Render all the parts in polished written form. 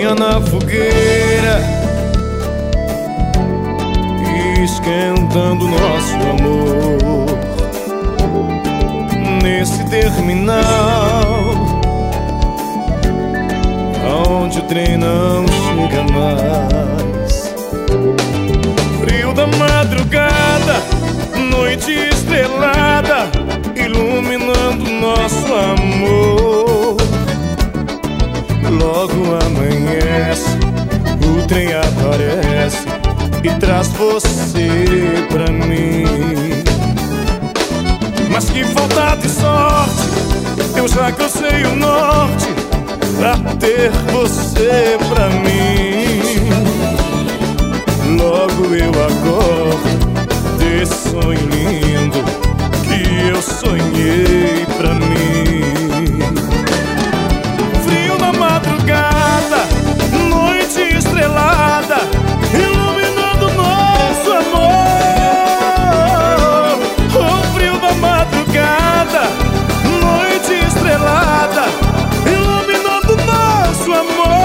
lenha na fogueira, esquentando nosso amor. Nesse terminal, onde o trem não chega mais. Frio da madrugada, noite estrelada, iluminando nosso amor. Logo amanhece, o trem aparece e traz você pra mim. Mas que falta de sorte, eu já cansei o norte pra ter você pra mim. Logo eu acordo desse sonho lindo que eu sonhei pra mim. Frio na madrugada, noite estrelada, iluminando nosso amor. O frio da madrugada, noite estrelada, iluminando nosso amor.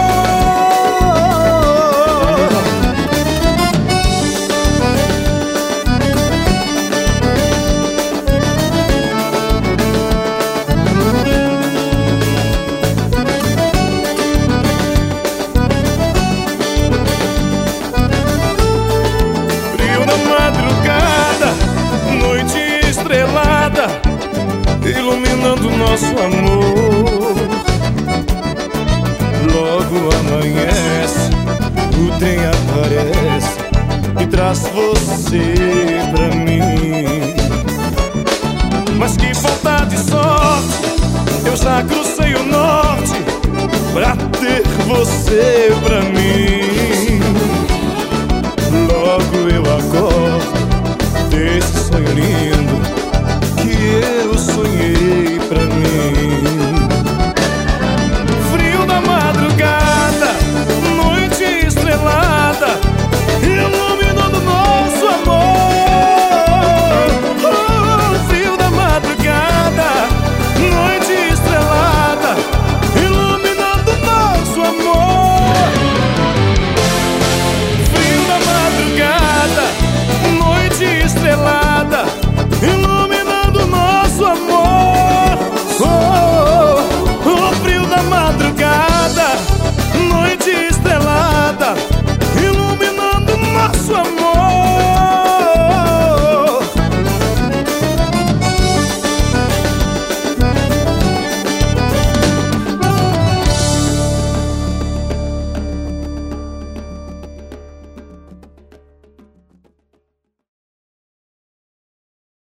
Iluminando nosso amor. Logo amanhece, o trem aparece e traz você